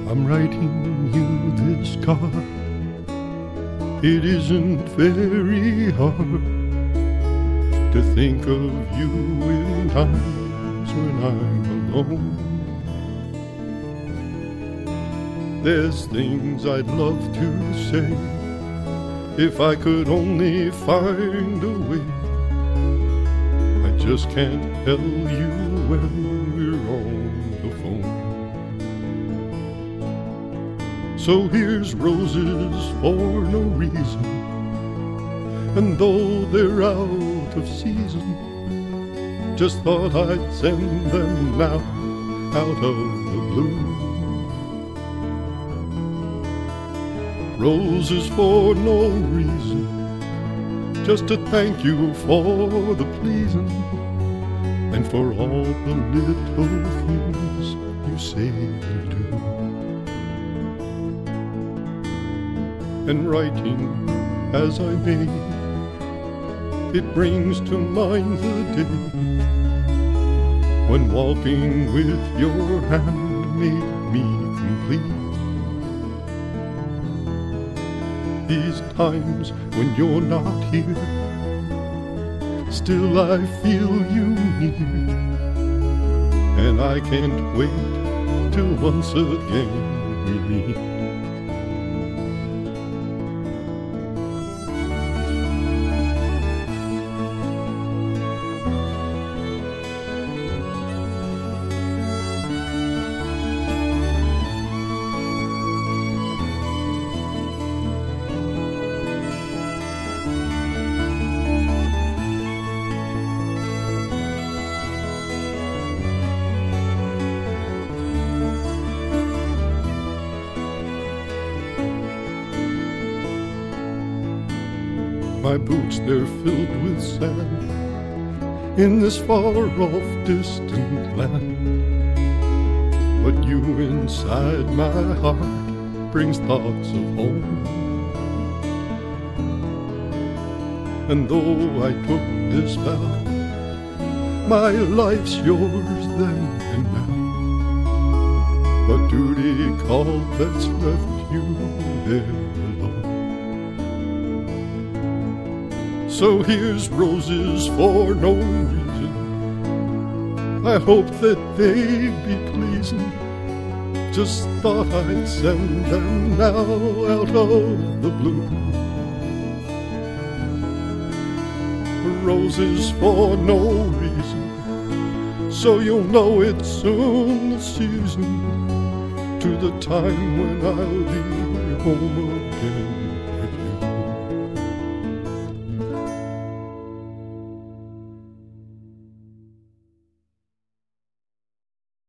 I'm writing you this card. It isn't very hard to think of you in times when I'm alone. There's things I'd love to say if I could only find a way. I just can't tell you when we're on the phone. So here's roses for no reason, and though they're out of season, just thought I'd send them now out of the blue. Roses for no reason, just to thank you for the pleasing and for all the little things you say and do. And writing as I may, it brings to mind the day when walking with your hand made me complete. These times when you're not here, still I feel you near, and I can't wait till once again we meet. My boots, they're filled with sand in this far-off distant land, but you inside my heart brings thoughts of home. And though I took this vow, my life's yours then and now, but duty called that's left you there alone. So here's roses for no reason, I hope that they be pleasing, just thought I'd send them now out of the blue. Roses for no reason, so you'll know it's soon the season, to the time when I'll be home again.